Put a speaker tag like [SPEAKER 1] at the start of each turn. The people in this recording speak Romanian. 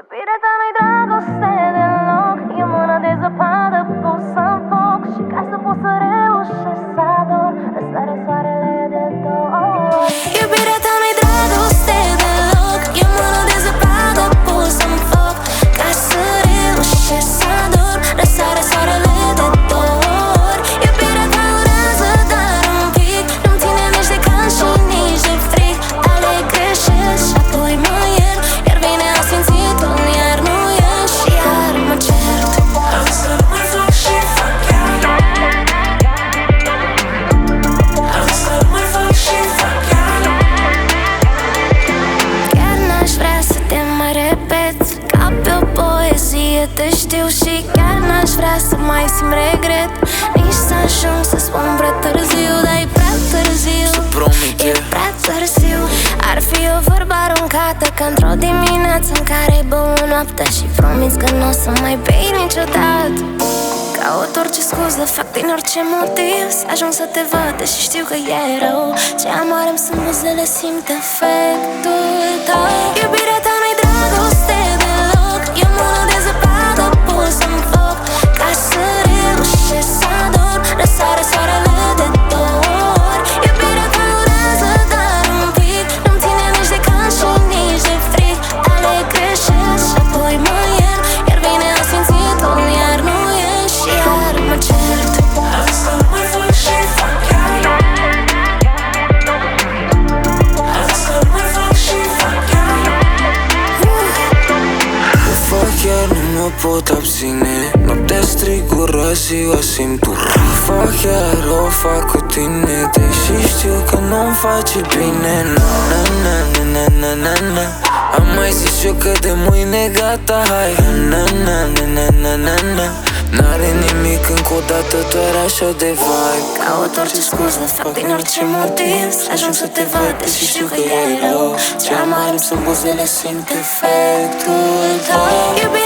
[SPEAKER 1] Iubirea ta nu-i dragoste deloc, e mână de zăpadă pusă în foc. Și ca să pot să reușesc să ador, răsare soarele de două ori. Iubirea ta nu-i dragoste deloc, e mână de zăpadă pusă în foc. Ca să reușesc să ador, răsare soarele de două ori. Iubirea ta durează doar un pic, nu-mi ține nici de cald și nici de frig. Aleg, greșesc și apoi mă iert, iar vine asfințitul, iar nu ieși și iar mă cert.
[SPEAKER 2] Am să nu mai fac și fac iar. Am să nu mai fac și fac iar.
[SPEAKER 1] Chiar n-aș vrea să te mai repet, ca pe o poezie te știu. Și chiar n-aș vrea să mai simt regret, nici să ajung să spun prea târziu. Dar e prea târziu,
[SPEAKER 2] să promit
[SPEAKER 1] e prea târziu. Ar fi o vorbă aruncată, ca într-o dimineață în care ai băut noaptea și promis că n-o să mai bei niciodată. Caut orice scuză, fac din orice motiv să ajung să te văd, deși știu că e rău. Ce amare-mi sunt buzele, simt efectul tău. Iubirea ta nu-i dragoste deloc, e mână de zăpadă pusă în foc. Ca să reușesc să ador, răsare soarele de două ori. Iubirea ta durează doar un pic, nu-mi ține nici de cald și nici de frig. Aleg, greșesc și apoi mă iert, iar vine asfințitul, iar nu ieși și iar mă cert.
[SPEAKER 2] Am să nu mai fac și fac iar. Am să nu mai fac și fac iar.
[SPEAKER 3] O fac iar, nu mă pot abține. Noaptea strig gura, ziua simt ura. Fac iar, o fac cu tine, deși știu că nu-mi face bine. Na, na, na, na, na, na, na. Am mai zis eu că de mâine gata, hai. Na, na, na, na, na, na, na. N-are nimic încă o dată, doar așa de vibe.
[SPEAKER 1] Caut orice scuză, fac din orice motiv să ajung să te văd, deși știu că e rău. Ce amare-mi sunt buzele, simt efectul tău.